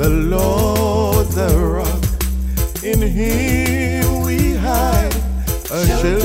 The Lord, the rock, in Him we hide, a shelter